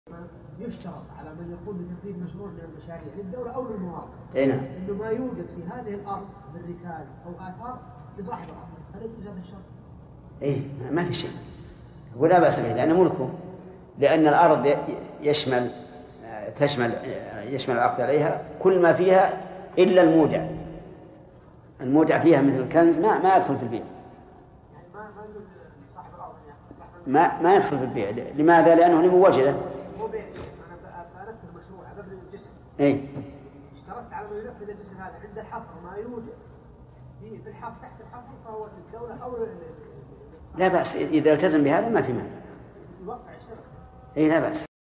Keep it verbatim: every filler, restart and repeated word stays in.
يشترط على من يقوم بتنفيذ مشروع من المشاريع للدولة أو للمواطن اي نعم إنه ما يوجد في هذه الأرض من ركاز أو آثار لصاحب الأرض، هل يجوز هذا الشرط؟ اي ما في شيء، ولا بأس به لأنه ملكه، لأن الأرض يشمل تشمل يشمل العقد عليها كل ما فيها إلا المودع. المودع فيها مثل الكنز ما ما يدخل في البيع، ما ما يدخل في البيع. لماذا؟ لأنه لموجده. هو بيع. أنا بنفذ مشروع ببني الجسم. إيه. اشترطت على من ينفذ الجسم هذا عند الحفر ما يوجد في الحفر تحت الحفر فهو للدولة أو لا بأس إذا التزم بهذا ما في مانع. يوقع الشرط. إيه لا بأس.